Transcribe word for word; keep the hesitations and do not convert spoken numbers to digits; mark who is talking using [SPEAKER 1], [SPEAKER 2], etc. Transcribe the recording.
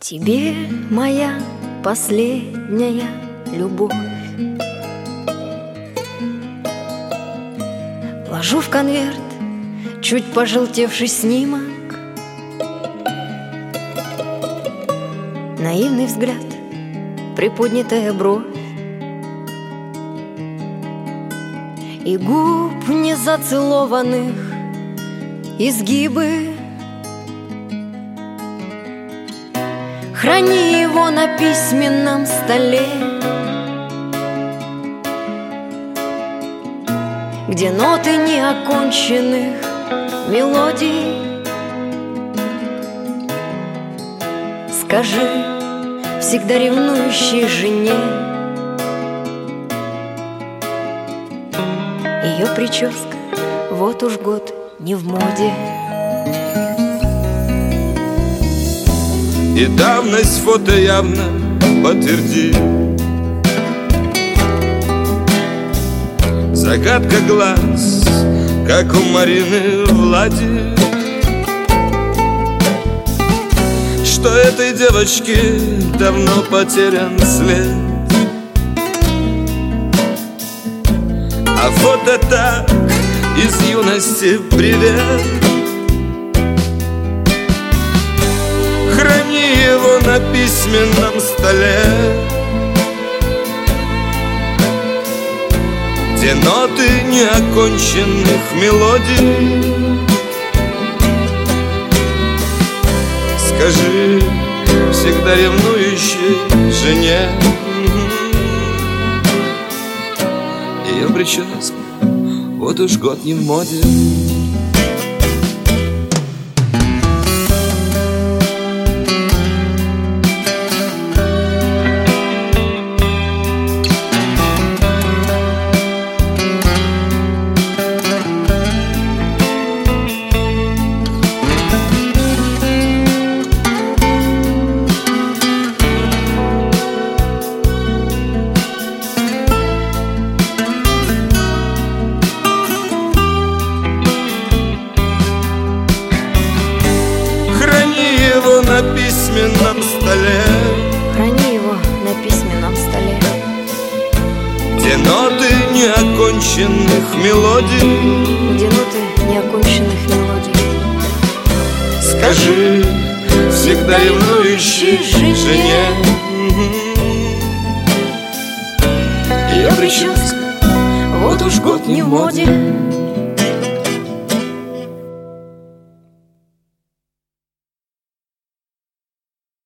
[SPEAKER 1] Тебе моя последняя любовь ложу в конверт чуть пожелтевший снимок, наивный взгляд, приподнятая бровь и губ незацелованных изгибы. Храни его на письменном столе, где ноты неоконченных мелодий. Скажи всегда ревнующей жене, ее прическа вот уж год не в моде.
[SPEAKER 2] И давность фото явно подтвердит. Загадка глаз, как у Марины Влади, что этой девочке давно потерян след. А фото так из юности привет. Храни его на письменном столе, где ноты неоконченных мелодий. Скажи всегда ревнующей жене, ее прическа вот уж год не в моде. На письменном столе,
[SPEAKER 1] храни его на письменном столе,
[SPEAKER 2] где ноты неоконченных мелодий,
[SPEAKER 1] где ноты неоконченных мелодий.
[SPEAKER 2] Скажи всегда ревнующей жене, ее прическа вот уж год не в моде.